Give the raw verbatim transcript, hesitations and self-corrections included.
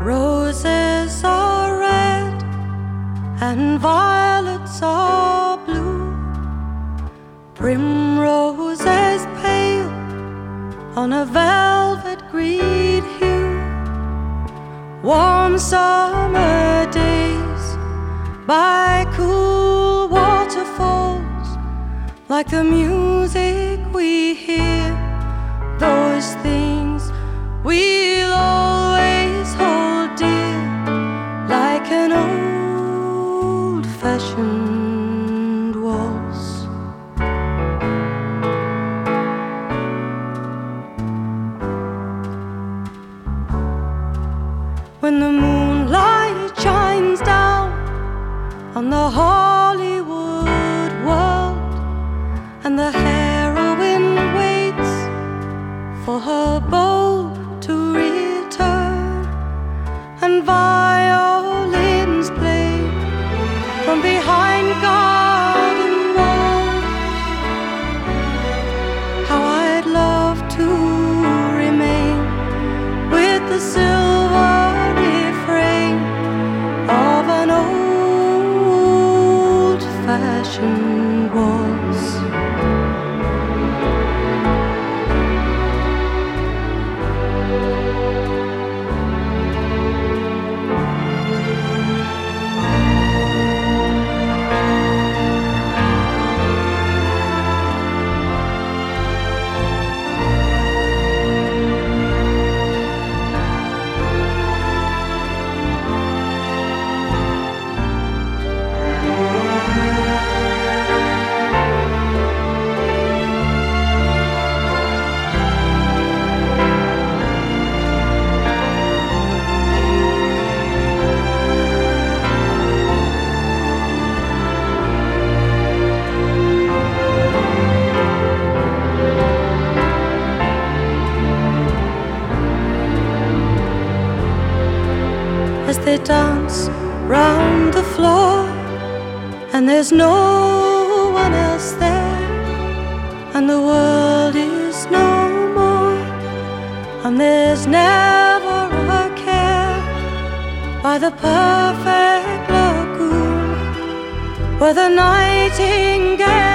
Roses are red and violets are blue, primroses pale on a velvet green hue. Warm summer days by cool waterfalls, like the music we hear, those things we'll always hold dear, like an old-fashioned waltz. When the moonlight shines down on the Hollywood world, and the heroine waits for her beau to return, and violins play from behind garden walls, how I'd love to remain with the silver refrain of an old-fashioned waltz. As they dance round the floor, and there's no one else there, and the world is no more, and there's never a care, by the perfect lagoon where the nightingale